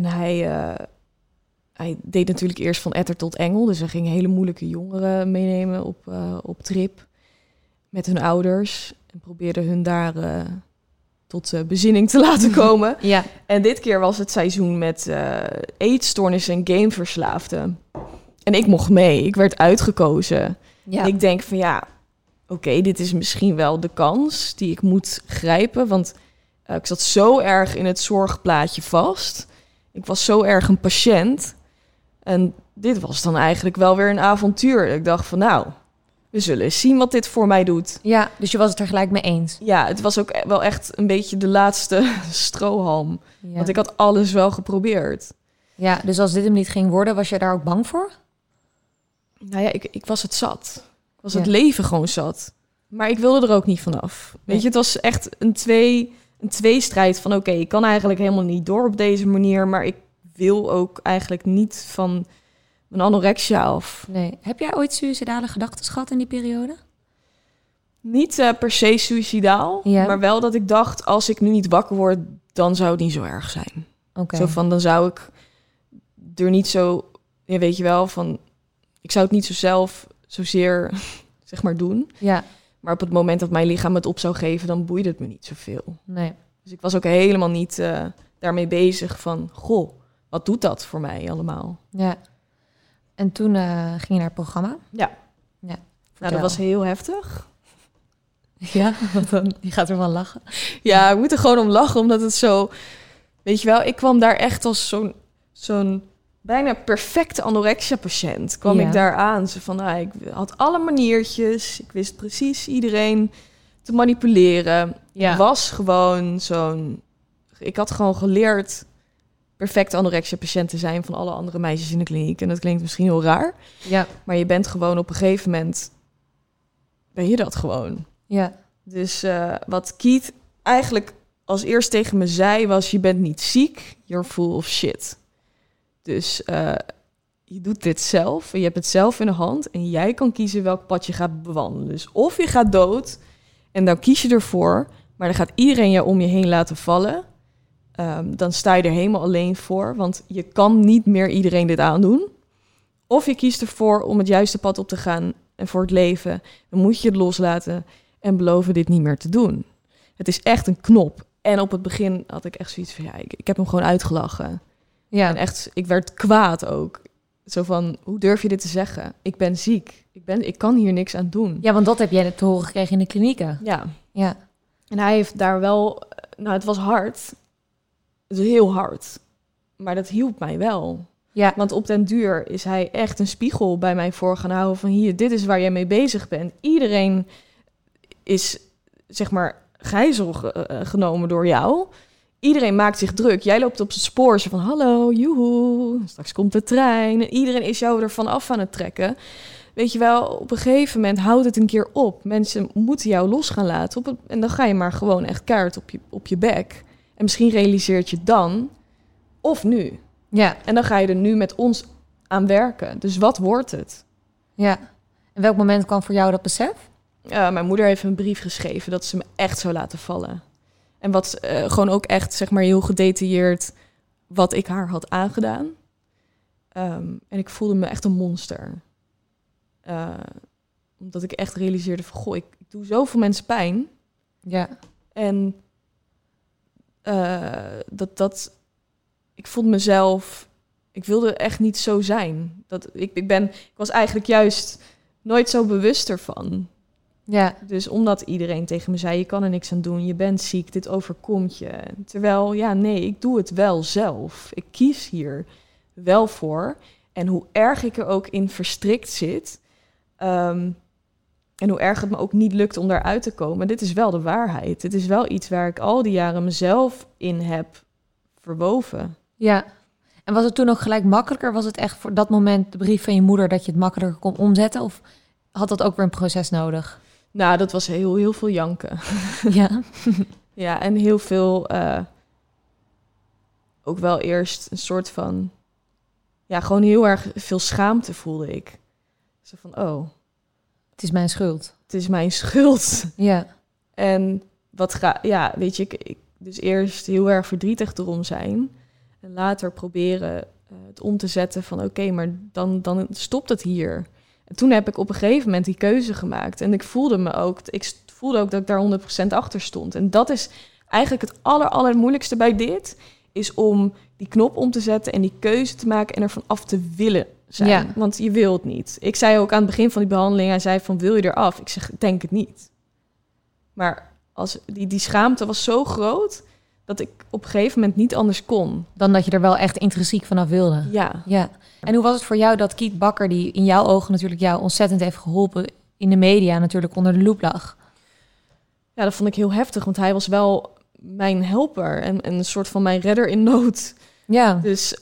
hij deed natuurlijk eerst van etter tot engel. Dus hij ging hele moeilijke jongeren meenemen op trip. Met hun ouders. En probeerde hun daar tot bezinning te laten komen. Ja. En dit keer was het seizoen met eetstoornissen en gameverslaafden. En ik mocht mee. Ik werd uitgekozen. Ja. En ik denk van oké, dit is misschien wel de kans die ik moet grijpen. Want ik zat zo erg in het zorgplaatje vast. Ik was zo erg een patiënt. En dit was dan eigenlijk wel weer een avontuur. Ik dacht van we zullen eens zien wat dit voor mij doet. Ja, dus je was het er gelijk mee eens. Ja, het was ook wel echt een beetje de laatste strohalm. Ja. Want ik had alles wel geprobeerd. Ja, dus als dit hem niet ging worden, was je daar ook bang voor? Nou ja, ik was het zat. Ik was Ja. het leven gewoon zat. Maar ik wilde er ook niet vanaf. Nee. Weet je, het was echt een tweestrijd van... oké, ik kan eigenlijk helemaal niet door op deze manier... maar ik wil ook eigenlijk niet van mijn anorexia af. Nee. Heb jij ooit suïcidale gedachten gehad in die periode? Niet per se suïcidaal, Ja. maar wel dat ik dacht... als ik nu niet wakker word, dan zou het niet zo erg zijn. Oké. Zo van, dan zou ik er niet zo... Ja, weet je wel, van... ik zou het niet zo zelf zozeer, zeg maar, doen. Ja, Maar op het moment dat mijn lichaam het op zou geven... dan boeide het me niet zoveel. nee. Dus ik was ook helemaal niet daarmee bezig van... goh, wat doet dat voor mij allemaal? Ja. En toen ging je naar het programma? Ja. Ja. Nou, dat was heel heftig. Ja, wat dan? Je gaat ervan lachen. Ja, ik moet er gewoon om lachen, omdat het zo... Weet je wel, ik kwam daar echt als zo'n bijna perfecte anorexia-patiënt. Kwam Ja. ik daar aan. Zo van, ik had alle maniertjes. Ik wist precies iedereen te manipuleren. Ja. Ik was gewoon ik had gewoon geleerd perfecte anorexia-patiënt te zijn van alle andere meisjes in de kliniek. En dat klinkt misschien heel raar. Ja. Maar je bent gewoon op een gegeven moment... ben je dat gewoon. Ja. Dus wat Keith eigenlijk als eerst tegen me zei was... je bent niet ziek, you're full of shit. Dus je doet dit zelf en je hebt het zelf in de hand... en jij kan kiezen welk pad je gaat bewandelen. Dus of je gaat dood en dan kies je ervoor... maar dan gaat iedereen jou om je heen laten vallen... dan sta je er helemaal alleen voor... want je kan niet meer iedereen dit aandoen. Of je kiest ervoor om het juiste pad op te gaan... en voor het leven, dan moet je het loslaten... en beloven dit niet meer te doen. Het is echt een knop. En op het begin had ik echt zoiets van... ik heb hem gewoon uitgelachen. Ja. En echt, ik werd kwaad ook. Zo van, hoe durf je dit te zeggen? Ik ben ziek. Ik kan hier niks aan doen. Ja, want dat heb jij te horen gekregen in de klinieken. Ja. Ja. En hij heeft daar wel... Nou, het was hard. Het is heel hard. Maar dat hielp mij wel. Ja. Want op den duur is hij echt een spiegel bij mij voor gaan houden... van hier, dit is waar jij mee bezig bent. Iedereen is, zeg maar, gijzel genomen door jou. Iedereen maakt zich druk. Jij loopt op het spoor zo van... hallo, joehoe, straks komt de trein. Iedereen is jou ervan af aan het trekken. Weet je wel, op een gegeven moment houdt het een keer op. Mensen moeten jou los gaan laten. En dan ga je maar gewoon echt keihard op je bek. En misschien realiseert je dan... of nu. Ja. En dan ga je er nu met ons aan werken. Dus wat wordt het? Ja. En welk moment kwam voor jou dat besef? Mijn moeder heeft een brief geschreven dat ze me echt zou laten vallen. En wat gewoon ook echt, zeg maar, heel gedetailleerd wat ik haar had aangedaan. En ik voelde me echt een monster. Omdat ik echt realiseerde van, goh, ik doe zoveel mensen pijn. Ja. En ik voelde mezelf... Ik wilde echt niet zo zijn. Ik was eigenlijk juist nooit zo bewust ervan. Ja. Dus omdat iedereen tegen me zei... je kan er niks aan doen, je bent ziek, dit overkomt je. Terwijl, ja, nee, ik doe het wel zelf. Ik kies hier wel voor. En hoe erg ik er ook in verstrikt zit... en hoe erg het me ook niet lukt om daaruit te komen... dit is wel de waarheid. Dit is wel iets waar ik al die jaren mezelf in heb verwoven. Ja. En was het toen ook gelijk makkelijker? Was het echt voor dat moment de brief van je moeder... dat je het makkelijker kon omzetten? Of had dat ook weer een proces nodig? Nou, dat was heel veel janken. Ja. Ja, en heel veel... ook wel eerst een soort van... ja, gewoon heel erg veel schaamte voelde ik. Zo van, oh... Het is mijn schuld. Het is mijn schuld. Ja. En ja, weet je, ik dus eerst heel erg verdrietig erom zijn. En later proberen het om te zetten van oké, maar dan stopt het hier. En toen heb ik op een gegeven moment die keuze gemaakt. En ik voelde ook dat ik daar 100% achter stond. En dat is eigenlijk het allermoeilijkste bij dit. Is om die knop om te zetten en die keuze te maken en ervan af te willen zijn. Ja. Want je wilt niet. Ik zei ook aan het begin van die behandeling, hij zei van wil je eraf? Ik zeg, denk het niet. Maar die schaamte was zo groot dat ik op een gegeven moment niet anders kon. Dan dat je er wel echt intrinsiek vanaf wilde. Ja. Ja. En hoe was het voor jou dat Kiet Bakker, die in jouw ogen natuurlijk jou ontzettend heeft geholpen, in de media natuurlijk onder de loep lag? Ja, dat vond ik heel heftig, want hij was wel mijn helper en een soort van mijn redder in nood. Ja. Dus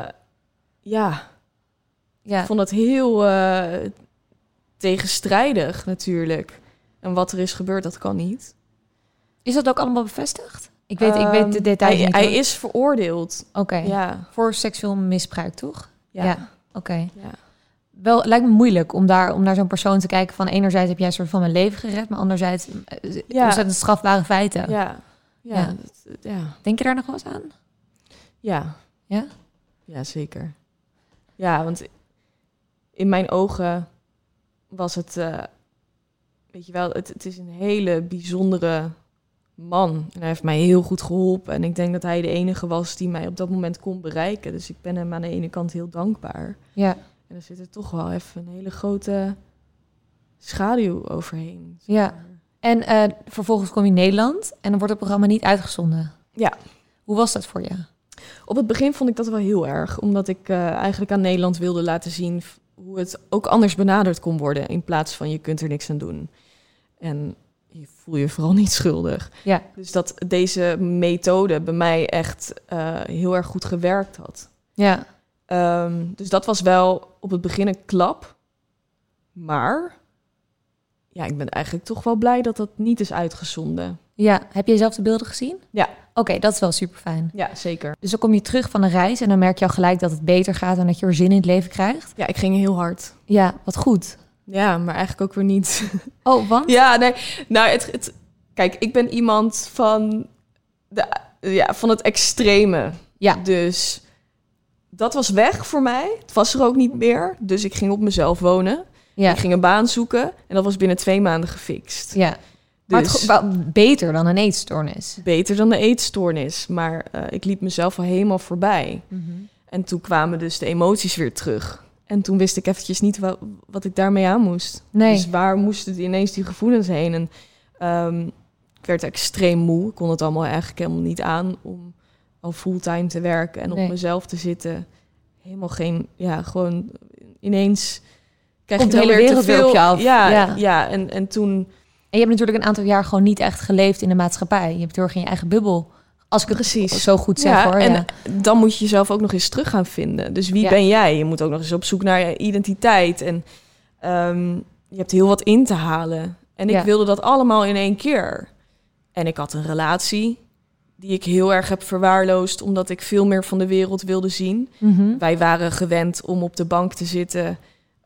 ja, Ja. ik vond het heel tegenstrijdig natuurlijk. En wat er is gebeurd, dat kan niet. Is dat ook allemaal bevestigd? Ik weet de details niet. Hij is veroordeeld. Oké. Ja. Voor seksueel misbruik, toch? Ja. Oké. Ja. Wel, lijkt me moeilijk om naar zo'n persoon te kijken van enerzijds heb jij een soort van mijn leven gered, maar anderzijds ontzettend strafbare feiten. Ja. Ja. Ja. Denk je daar nog wel eens aan? Ja. Ja? Ja, zeker. Ja, want in mijn ogen was het, weet je wel, het is een hele bijzondere man. En hij heeft mij heel goed geholpen. En ik denk dat hij de enige was die mij op dat moment kon bereiken. Dus ik ben hem aan de ene kant heel dankbaar. Ja. En er zit er toch wel even een hele grote schaduw overheen. Ja. maar. En vervolgens kom je in Nederland en dan wordt het programma niet uitgezonden. Ja. Hoe was dat voor je? Op het begin vond ik dat wel heel erg. Omdat ik eigenlijk aan Nederland wilde laten zien hoe het ook anders benaderd kon worden. In plaats van je kunt er niks aan doen. En je voel je vooral niet schuldig. Ja. Dus dat deze methode bij mij echt heel erg goed gewerkt had. Ja. Dus dat was wel op het begin een klap. Maar ja, ik ben eigenlijk toch wel blij dat dat niet is uitgezonden. Ja. Heb je zelf de beelden gezien? Ja. Oké, dat is wel super fijn. Ja, zeker. Dus dan kom je terug van een reis en dan merk je al gelijk dat het beter gaat en dat je er zin in het leven krijgt. Ja, ik ging heel hard. Ja, wat goed. Ja, maar eigenlijk ook weer niet. Oh, want? Ja, nee. Nou, kijk, ik ben iemand van van het extreme. Ja. Dus dat was weg voor mij. Het was er ook niet meer. Dus ik ging op mezelf wonen. Ja. Ik ging een baan zoeken. En dat was binnen 2 maanden gefixt. Ja. Maar Dus wel beter dan een eetstoornis. beter dan de eetstoornis. Maar ik liep mezelf al helemaal voorbij. En toen kwamen dus de emoties weer terug. En toen wist ik eventjes niet wat ik daarmee aan moest. Nee. Dus waar moesten ineens die gevoelens heen? En ik werd extreem moe. Ik kon het allemaal eigenlijk helemaal niet aan om al fulltime te werken en Nee. op mezelf te zitten. Helemaal geen, gewoon ineens krijg Komt je de dan hele weer te wereld weer op veel. je af. Ja, Ja. En toen... En je hebt natuurlijk een aantal jaar gewoon niet echt geleefd in de maatschappij. Je hebt heel erg in je eigen bubbel. Als ik het Precies. zo goed zeg, hoor. En Ja. dan moet je jezelf ook nog eens terug gaan vinden. Dus wie Ja. ben jij? Je moet ook nog eens op zoek naar je identiteit. En je hebt heel wat in te halen. En ik Ja. wilde dat allemaal in 1 keer. En ik had een relatie die ik heel erg heb verwaarloosd, omdat ik veel meer van de wereld wilde zien. Mhm. Wij waren gewend om op de bank te zitten.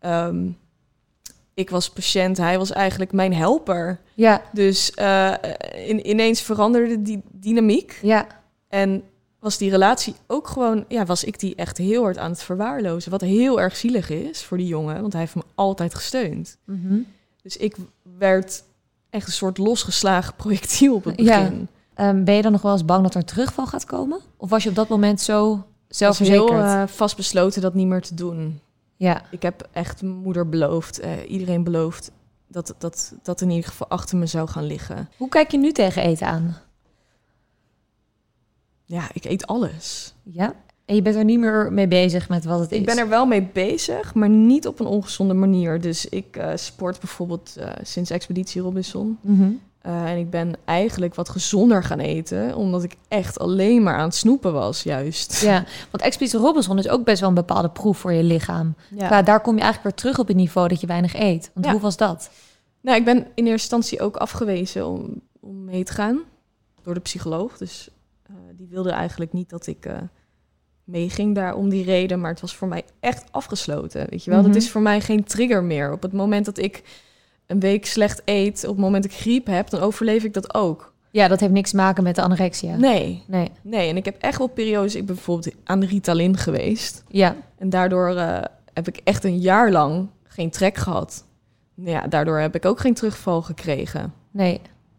Ik was patiënt, hij was eigenlijk mijn helper. Ja, Dus ineens veranderde die dynamiek. ja, En was die relatie ook gewoon... Ja, was ik die echt heel hard aan het verwaarlozen. Wat heel erg zielig is voor die jongen. Want hij heeft me altijd gesteund. mhm. Dus ik werd echt een soort losgeslagen projectiel op het begin. Ben je dan nog wel eens bang dat er een terugval gaat komen? Of was je op dat moment zo Ik was zelfverzekerd? heel vastbesloten dat niet meer te doen. Ja, Ik heb echt mijn moeder beloofd, iedereen beloofd... Dat in ieder geval achter me zou gaan liggen. hoe kijk je nu tegen eten aan? Ja, ik eet alles. Ja, En je bent er niet meer mee bezig met wat het is? Ik ben er wel mee bezig, maar niet op een ongezonde manier. Dus ik sport bijvoorbeeld sinds Expeditie Robinson. Mm-hmm. En ik ben eigenlijk wat gezonder gaan eten, omdat ik echt alleen maar aan het snoepen was, juist. Ja, want Expeditie Robinson is ook best wel een bepaalde proef voor je lichaam. Ja. Daar kom je eigenlijk weer terug op het niveau dat je weinig eet. Want hoe was dat? Nou, ik ben in eerste instantie ook afgewezen om mee te gaan door de psycholoog. Dus die wilde eigenlijk niet dat ik meeging daar om die reden. Maar het was voor mij echt afgesloten, weet je wel. Mm-hmm. Dat is voor mij geen trigger meer. Op het moment dat ik een week slecht eet, op het moment dat ik griep heb, dan overleef ik dat ook. Ja, dat heeft niks te maken met de anorexia. Nee. Nee. En ik heb echt wel periodes, ik ben bijvoorbeeld aan de Ritalin geweest. Ja. En daardoor heb ik echt een jaar lang geen trek gehad. Ja, daardoor heb ik ook geen terugval gekregen. Nee.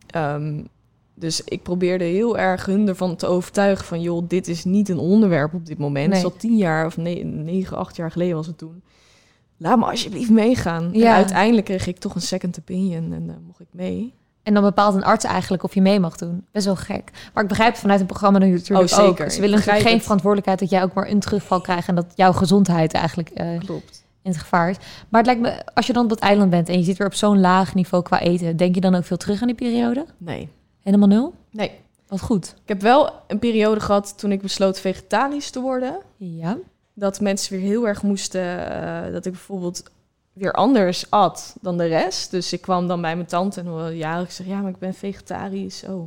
Dus ik probeerde heel erg hun ervan te overtuigen van, joh, dit is niet een onderwerp op dit moment. Nee. Het is al 10 jaar of 9, 8 jaar geleden was het toen. Laat me alsjeblieft meegaan. Ja. En uiteindelijk kreeg ik toch een second opinion en mocht ik mee. En dan bepaalt een arts eigenlijk of je mee mag doen. Best wel gek. Maar ik begrijp vanuit het programma nu natuurlijk Oh, zeker. ook. Ze willen natuurlijk geen verantwoordelijkheid dat jij ook maar een terugval krijgt en dat jouw gezondheid eigenlijk Klopt. in het gevaar is. Maar het lijkt me, als je dan op het eiland bent en je zit weer op zo'n laag niveau qua eten, denk je dan ook veel terug aan die periode? Nee. Helemaal nul? Nee. Wat goed. Ik heb wel een periode gehad toen ik besloot vegetarisch te worden. Ja. Dat mensen weer heel erg moesten, dat ik bijvoorbeeld weer anders at dan de rest. Dus ik kwam dan bij mijn tante en ik zeg, ja, maar ik ben vegetarisch. Oh.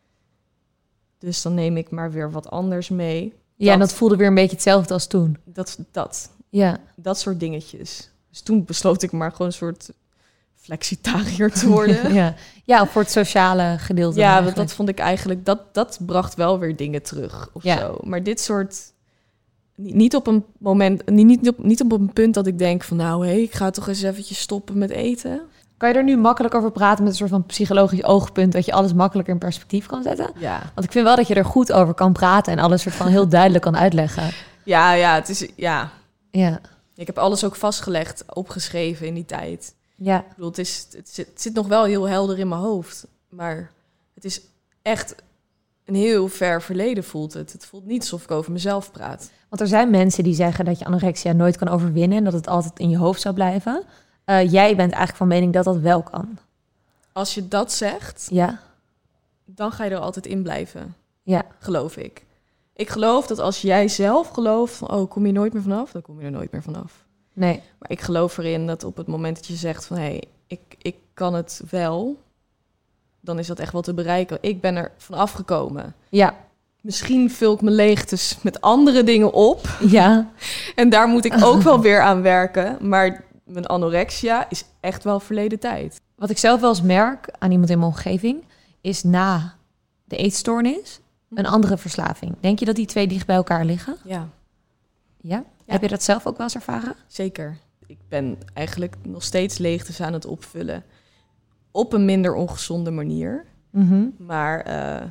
Dus dan neem ik maar weer wat anders mee. Ja, en dat voelde weer een beetje hetzelfde als toen. Ja. Dat soort dingetjes. Dus toen besloot ik maar gewoon een soort flexitariër te worden. Ja, voor het sociale gedeelte. Ja, want dat vond ik eigenlijk, dat bracht wel weer dingen terug of zo. Maar dit soort, niet op een moment, niet op een punt dat ik denk van, nou, ik ga toch eens eventjes stoppen met eten. Kan je er nu makkelijk over praten met een soort van psychologisch oogpunt, dat je alles makkelijker in perspectief kan zetten? Ja. Want ik vind wel dat je er goed over kan praten en alles soort van heel duidelijk kan uitleggen. Ja, het is, ja. Ja. Ik heb alles ook vastgelegd, opgeschreven in die tijd. Ja. Ik bedoel, het zit nog wel heel helder in mijn hoofd. Maar het is echt een heel ver verleden voelt het. Het voelt niet alsof ik over mezelf praat. Want er zijn mensen die zeggen dat je anorexia nooit kan overwinnen en dat het altijd in je hoofd zou blijven. Jij bent eigenlijk van mening dat dat wel kan. Als je dat zegt, ja, dan ga je er altijd in blijven. Ja. Geloof ik. Ik geloof dat als jij zelf gelooft van, oh, kom je nooit meer vanaf, dan kom je er nooit meer vanaf. Nee. Maar ik geloof erin dat op het moment dat je zegt van, ik kan het wel, dan is dat echt wel te bereiken. Ik ben er van afgekomen. Ja. Misschien vul ik mijn leegtes met andere dingen op. Ja. En daar moet ik ook wel weer aan werken. Maar mijn anorexia is echt wel verleden tijd. Wat ik zelf wel eens merk aan iemand in mijn omgeving, is na de eetstoornis een andere verslaving. Denk je dat die twee dicht bij elkaar liggen? Ja. Ja? Heb je dat zelf ook wel eens ervaren? Zeker. Ik ben eigenlijk nog steeds leegtes aan het opvullen. Op een minder ongezonde manier. Mm-hmm. Maar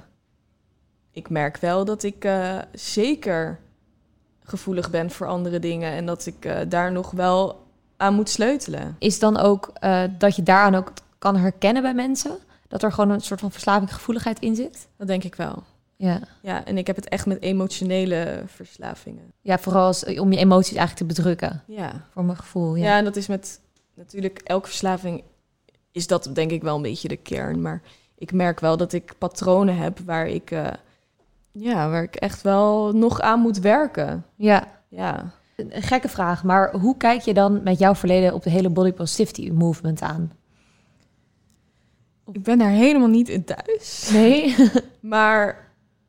ik merk wel dat ik zeker gevoelig ben voor andere dingen. En dat ik daar nog wel aan moet sleutelen. Is dan ook dat je daaraan ook kan herkennen bij mensen? Dat er gewoon een soort van verslavinggevoeligheid in zit? Dat denk ik wel. Ja. Ja, en ik heb het echt met emotionele verslavingen. Ja, vooral om je emoties eigenlijk te bedrukken. Ja. Voor mijn gevoel, ja. Ja, en dat is met natuurlijk elke verslaving is dat denk ik wel een beetje de kern. Maar ik merk wel dat ik patronen heb waar ik echt wel nog aan moet werken. Ja. Ja. Een gekke vraag, maar hoe kijk je dan met jouw verleden op de hele body positivity movement aan? Ik ben daar helemaal niet in thuis. Nee? Maar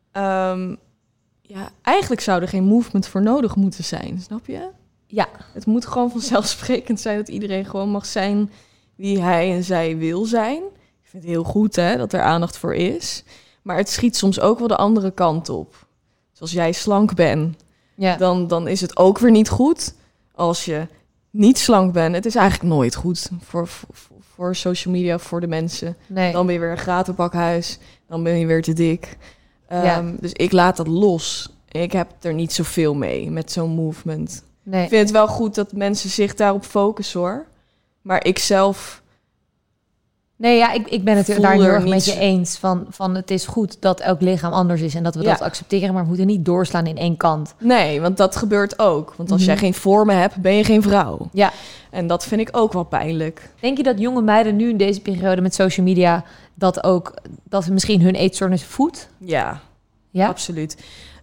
eigenlijk zou er geen movement voor nodig moeten zijn, snap je? Ja. Het moet gewoon vanzelfsprekend zijn dat iedereen gewoon mag zijn wie hij en zij wil zijn. Ik vind het heel goed dat er aandacht voor is. Maar het schiet soms ook wel de andere kant op. Dus als jij slank bent, dan is het ook weer niet goed. Als je niet slank bent, het is eigenlijk nooit goed voor social media, voor de mensen. Nee. Dan ben je weer een gratenpakhuis, dan ben je weer te dik. Dus ik laat dat los. Ik heb er niet zoveel mee met zo'n movement. Nee. Ik vind het wel goed dat mensen zich daarop focussen, hoor. Maar ik zelf Nee, ja, ik ben het Voel daar heel er erg niet met je zo- eens. Van het is goed dat elk lichaam anders is en dat we Ja. dat accepteren, maar we moeten niet doorslaan in één kant. Nee, want dat gebeurt ook. Want als Mhm. jij geen vormen hebt, ben je geen vrouw. Ja. En dat vind ik ook wel pijnlijk. Denk je dat jonge meiden nu in deze periode met social media dat ze misschien hun eetstoornis voedt? Ja, Ja? absoluut.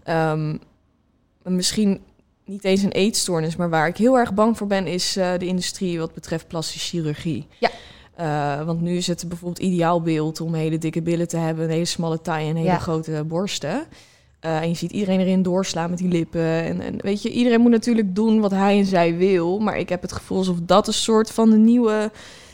Misschien niet eens een eetstoornis, maar waar ik heel erg bang voor ben, is de industrie wat betreft plastische chirurgie. Ja. Want nu is het bijvoorbeeld ideaalbeeld om hele dikke billen te hebben, een hele smalle taille en hele Ja. grote borsten. En je ziet iedereen erin doorslaan met die lippen. En weet je, iedereen moet natuurlijk doen wat hij en zij wil. Maar ik heb het gevoel alsof dat een soort van de nieuwe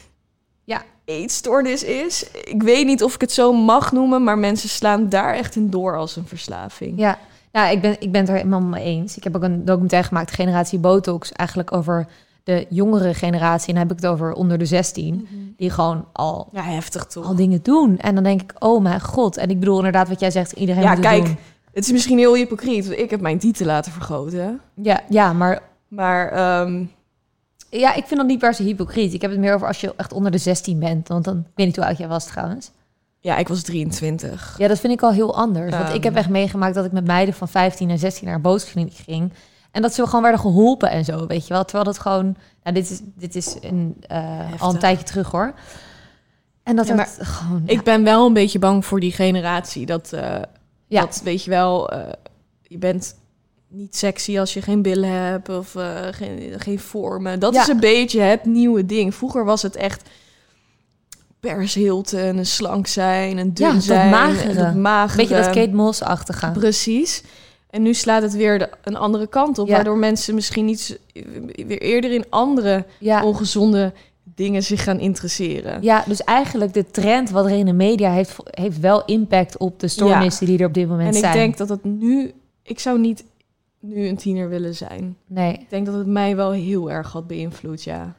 eetstoornis is. Ik weet niet of ik het zo mag noemen, maar mensen slaan daar echt in door als een verslaving. Ja, nou, ik ben het er helemaal mee eens. Ik heb ook een documentaire gemaakt, Generatie Botox, eigenlijk over de jongere generatie. En dan heb ik het over onder de 16, die gewoon al Ja, heftig toch? al dingen doen. En dan denk ik, oh mijn god. En ik bedoel inderdaad wat jij zegt, iedereen Ja, moet het kijk, doen. het is misschien heel hypocriet, want ik heb mijn titel laten vergroten. Ja, maar Maar ja, ik vind dat niet per se hypocriet. Ik heb het meer over als je echt onder de 16 bent. Want dan, ik weet niet hoe oud jij was trouwens. ja, ik was 23. Ja, dat vind ik al heel anders. Want ik heb Ehm. echt meegemaakt dat ik met meiden van 15 en 16 naar een botoxkliniek ging. En dat ze gewoon werden geholpen en zo, weet je wel. Terwijl dat gewoon... Nou, dit is al een tijdje terug, hoor. En dat Ja, werd gewoon... Ik ben wel een beetje bang voor die generatie. Dat, Ja. dat weet je wel, je bent niet sexy als je geen billen hebt of geen vormen. Dat Ja. is een beetje het nieuwe ding. Vroeger was het echt Paris Hilton, een slank zijn, een dun Ja, dat zijn. magere. Dat magere. Beetje dat Kate Moss-achtige. Precies. En nu slaat het weer een andere kant op, Ja. waardoor mensen misschien weer eerder in andere Ja. ongezonde dingen zich gaan interesseren. Ja, dus eigenlijk de trend wat er in de media heeft wel impact op de stoornissen die er op dit moment En ik zijn. denk dat het nu... Ik zou niet nu een tiener willen zijn. Nee. Ik denk dat het mij wel heel erg had beïnvloed, ja.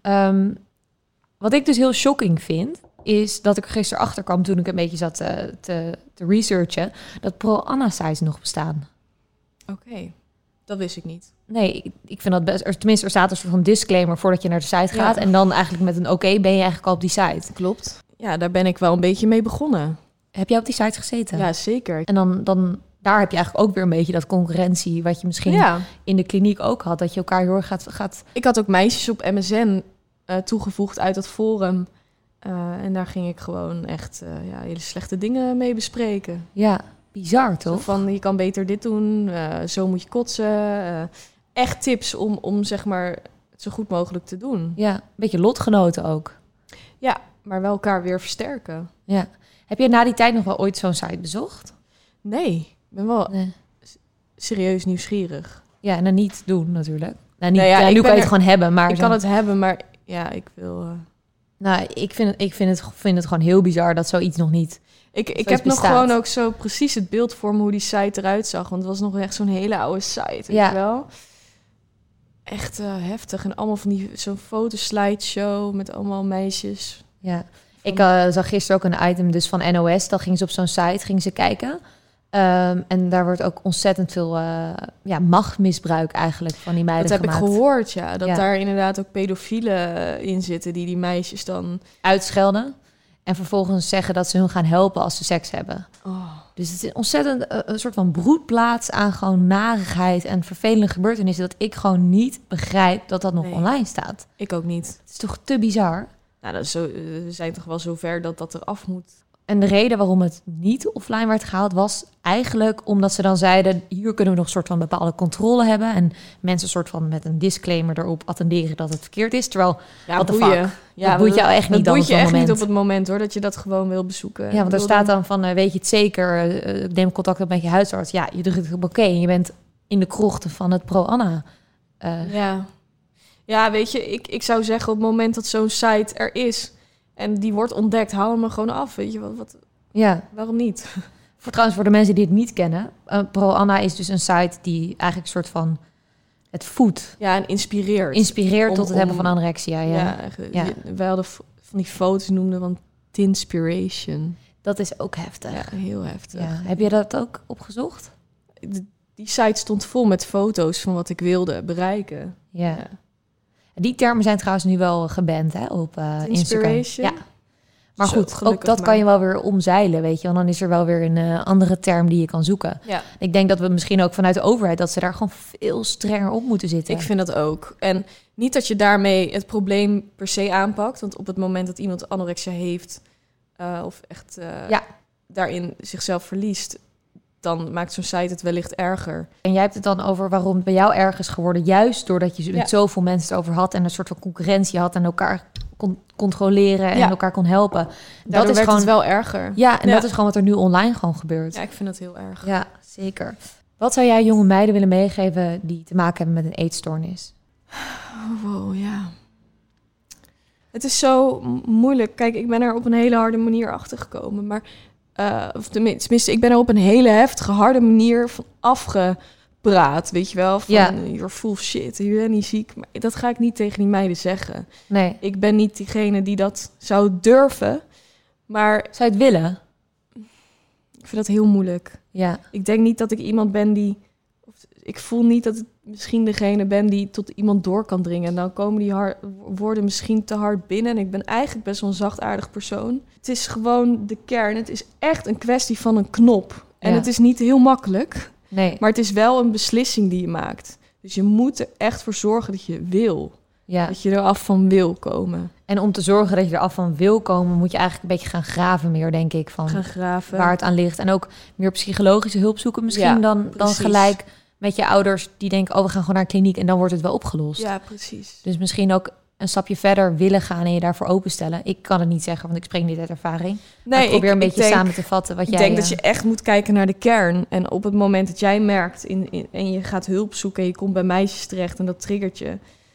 Wat ik dus heel shocking vind, is dat ik er gisteren achter kwam toen ik een beetje zat te researchen, dat pro-Anna-sites nog bestaan. Oké, dat wist ik niet. Nee, ik vind dat best... Tenminste, er staat een soort van disclaimer voordat je naar de site gaat. Ja. En dan eigenlijk met een oké ben je eigenlijk al op die site. Klopt. Ja, daar ben ik wel een beetje mee begonnen. Heb jij op die site gezeten? Ja, zeker. En dan daar heb je eigenlijk ook weer een beetje dat concurrentie, wat je misschien Ja, in de kliniek ook had. Dat je elkaar heel erg gaat... ik had ook meisjes op MSN toegevoegd uit dat forum. En daar ging ik gewoon echt hele slechte dingen mee bespreken. Ja, bizar Zo toch? van, je kan beter dit doen, zo moet je kotsen. Echt tips om zeg maar het zo goed mogelijk te doen. Ja, een beetje lotgenoten ook. Ja, maar wel elkaar weer versterken. Ja. Heb je na die tijd nog wel ooit zo'n site bezocht? Nee, ik ben wel Nee. serieus nieuwsgierig. Ja, en dan niet doen natuurlijk. Nou, niet, Nou ja, ja, ik nu ben kan je het er- gewoon hebben, maar... Ik zo- kan het hebben, maar ja, ik wil... Nou, ik vind het gewoon heel bizar dat zoiets nog niet... Ik Zoiets heb nog bestaat. gewoon ook zo precies het beeld voor me hoe die site eruit zag. Want het was nog echt zo'n hele oude site, weet Ja. je wel? Echt heftig. En allemaal van zo'n fotoslideshow met allemaal meisjes. Ja. Ik zag gisteren ook een item dus van NOS. Dan gingen ze op zo'n site gingen ze kijken. En daar wordt ook ontzettend veel machtmisbruik eigenlijk van die meiden Dat heb gemaakt. ik gehoord, ja. Dat Ja. daar inderdaad ook pedofielen in zitten die meisjes dan... Uitschelden. En vervolgens zeggen dat ze hun gaan helpen als ze seks hebben. Oh. Dus het is ontzettend een soort van broedplaats aan gewoon narigheid en vervelende gebeurtenissen. Dat ik gewoon niet begrijp dat dat nog Nee. online staat. Ik ook niet. Het is toch te bizar? Nou, dat is zo, we zijn toch wel zover dat dat eraf moet. En de reden waarom het niet offline werd gehaald was eigenlijk omdat ze dan zeiden, hier kunnen we nog een soort van bepaalde controle hebben. En mensen een soort van met een disclaimer erop attenderen dat het verkeerd is. Terwijl, Ja, what the boeien. fuck? Ja, Dat boeit jou echt niet dat dan boeit op je zo'n echt moment. niet op het moment, hoor, dat je dat gewoon wil bezoeken. ja, want er Ik staat bedoel, dan van, weet je het zeker, neem contact op met je huisarts. Ja, je drukt op oké en je bent in de krochten van het pro-Anna. Ja, weet je, ik zou zeggen op het moment dat zo'n site er is en die wordt ontdekt, haal hem er gewoon af. Weet je, Ja, waarom niet? trouwens voor de mensen die het niet kennen. Pro-Anna is dus een site die eigenlijk een soort van het voedt. Ja, en inspireert. Inspireert tot het Om- hebben van anorexia. Ja. Ja. Wij hadden van die foto's noemden van Tinspiration. Dat is ook heftig. Ja, heel heftig. Ja. Heb je dat ook opgezocht? Die site stond vol met foto's van wat ik wilde bereiken. Ja. Ja. Die termen zijn trouwens nu wel geband hè, op Instagram. Inspiration? Ja. Maar Zo, goed, ook gelukkig dat maar. kan je wel weer omzeilen, weet je. Want dan is er wel weer een andere term die je kan zoeken. Ja. Ik denk dat we misschien ook vanuit de overheid... dat ze daar gewoon veel strenger op moeten zitten. Ik vind dat ook. En niet dat je daarmee het probleem per se aanpakt. Want op het moment dat iemand anorexia heeft... of echt daarin zichzelf verliest... dan maakt zo'n site het wellicht erger. En jij hebt het dan over waarom het bij jou erg is geworden... juist doordat je met zoveel mensen het over had... en een soort van concurrentie had... en elkaar kon controleren en elkaar kon helpen. Dat is gewoon het wel erger. Ja, en dat is gewoon wat er nu online gewoon gebeurt. Ja, ik vind dat heel erg. Ja, zeker. Wat zou jij jonge meiden willen meegeven... die te maken hebben met een eetstoornis? Wow, ja. Het is zo moeilijk. Kijk, ik ben er op een hele harde manier achter gekomen. Maar, of tenminste, ik ben er op een hele heftige, harde manier van afgepraat. Weet je wel? Van, you're full of shit, je bent niet ziek. Maar dat ga ik niet tegen die meiden zeggen. Nee. Ik ben niet diegene die dat zou durven. Maar... Zou je het willen? Ik vind dat heel moeilijk. Ja. Ik denk niet dat ik iemand ben die... Ik voel niet dat ik misschien degene ben die tot iemand door kan dringen. En dan komen die woorden misschien te hard binnen. En ik ben eigenlijk best wel een zachtaardig persoon. Het is gewoon de kern. Het is echt een kwestie van een knop. En het is niet heel makkelijk. Nee. Maar het is wel een beslissing die je maakt. Dus je moet er echt voor zorgen dat je wil. Ja. Dat je er af van wil komen. En om te zorgen dat je er af van wil komen... moet je eigenlijk een beetje gaan graven meer, denk ik. Van gaan graven. Waar het aan ligt. En ook meer psychologische hulp zoeken misschien dan gelijk... met je ouders die denken, we gaan gewoon naar een kliniek... en dan wordt het wel opgelost. Ja, precies. Dus misschien ook een stapje verder willen gaan... en je daarvoor openstellen. Ik kan het niet zeggen, want ik spreek niet uit ervaring. Nee, maar ik probeer een beetje samen te vatten wat jij... Ik denk dat je echt moet kijken naar de kern. En op het moment dat jij merkt en je gaat hulp zoeken... en je komt bij meisjes terecht en dat triggert je...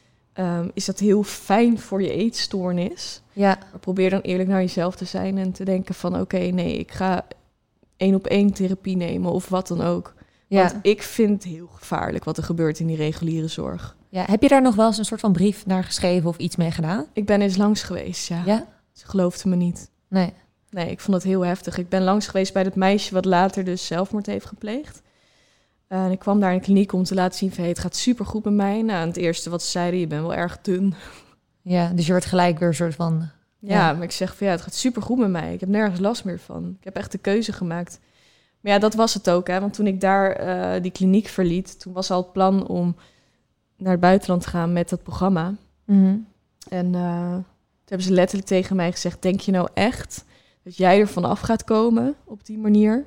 is dat heel fijn voor je eetstoornis. Ja. Maar probeer dan eerlijk naar jezelf te zijn... en te denken van oké, nee, ik ga 1-op-1 therapie nemen... of wat dan ook. Ja. Want ik vind het heel gevaarlijk wat er gebeurt in die reguliere zorg. Ja, heb je daar nog wel eens een soort van brief naar geschreven of iets mee gedaan? Ik ben eens langs geweest, ja. Ze geloofde me niet. Nee, ik vond dat heel heftig. Ik ben langs geweest bij dat meisje wat later dus zelfmoord heeft gepleegd. En ik kwam daar in de kliniek om te laten zien van... het gaat supergoed met mij. Nou, het eerste wat ze zeiden, je bent wel erg dun. Ja, dus je wordt gelijk weer een soort van... Ja, maar ik zeg van het gaat supergoed met mij. Ik heb nergens last meer van. Ik heb echt de keuze gemaakt... Maar ja, dat was het ook, hè. Want toen ik daar die kliniek verliet... toen was al het plan om naar het buitenland te gaan met dat programma. Mm-hmm. En toen hebben ze letterlijk tegen mij gezegd... denk je nou echt dat jij er vanaf gaat komen op die manier?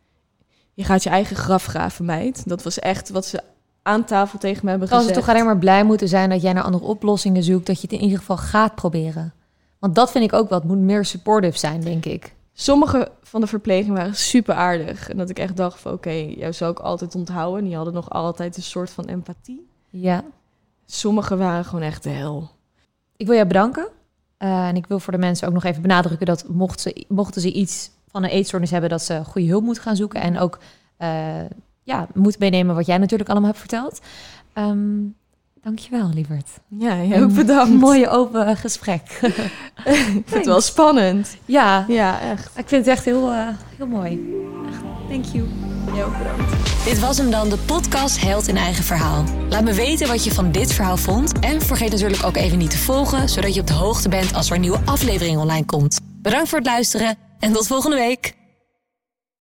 Je gaat je eigen graf graven, meid. Dat was echt wat ze aan tafel tegen me hebben gezegd. Ze toch alleen maar blij moeten zijn dat jij naar andere oplossingen zoekt... dat je het in ieder geval gaat proberen. Want dat vind ik ook wel. Het moet meer supportive zijn, denk ik. Sommige van de verplegingen waren super aardig. En dat ik echt dacht van oké, jou zou ik altijd onthouden. En die hadden nog altijd een soort van empathie. Ja. Sommige waren gewoon echt de hel. Ik wil jou bedanken. En ik wil voor de mensen ook nog even benadrukken... dat mochten ze iets van een eetstoornis hebben... dat ze goede hulp moeten gaan zoeken. En ook moeten meenemen wat jij natuurlijk allemaal hebt verteld. Dankjewel, lieverd. Ja, jij ook bedankt. Mooie open gesprek. Ik vind het wel spannend. Ja, echt. Ik vind het echt heel mooi. Echt, thank you. Jij ook bedankt. Dit was hem dan, de podcast Held in Eigen Verhaal. Laat me weten wat je van dit verhaal vond. En vergeet natuurlijk ook even niet te volgen... zodat je op de hoogte bent als er een nieuwe aflevering online komt. Bedankt voor het luisteren en tot volgende week.